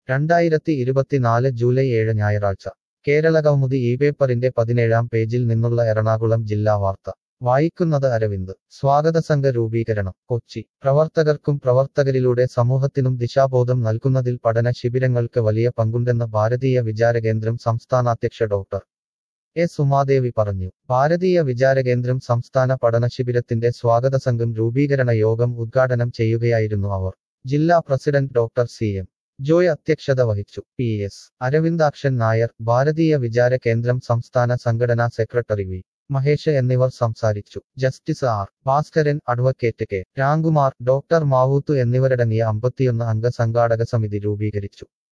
2024 July 7 ഞായറാഴ്ച കേരളകൗമുദി ഈ പേപ്പറിന്റെ 17-ാം പേജിൽ നിന്നുള്ള എറണാകുളം ജില്ലാ വാർത്ത വായിക്കുന്നത് അരവിന്ദ് സ്വാഗതസംഘ രൂപീകരണം കൊച്ചി പ്രവർത്തകർക്കും പ്രവർത്തകരിലൂടെ സമൂഹത്തിനും ദിശാബോധം നൽകുന്നതിൽ പഠന ശിബിരങ്ങൾക്ക് വലിയ പങ്കുണ്ടെന്ന് ഭാരതീയ വിചാരകേന്ദ്രം സംസ്ഥാനാധ്യക്ഷ ഡോക്ടർ എസ് ഉമാദേവി പറഞ്ഞു. ഭാരതീയ വിചാരകേന്ദ്രം സംസ്ഥാന പഠനശിബിരത്തിന്റെ സ്വാഗതസംഘം രൂപീകരണ യോഗം ഉദ്ഘാടനം ചെയ്യുകയായിരുന്നു അവർ. ജില്ലാ president doctor C M Joy അധ്യക്ഷത വഹിച്ചു. പി എസ് അരവിന്ദാക്ഷൻ നായർ, ഭാരതീയ വിചാര കേന്ദ്രം സംസ്ഥാന സംഘടനാ സെക്രട്ടറി വി മഹേഷ് എന്നിവർ സംസാരിച്ചു. Justice R Bhaskaran, advocate K Ramkumar, doctor Mavoothu എന്നിവരടങ്ങിയ 51 അംഗ സംഘാടക സമിതി രൂപീകരിച്ചു.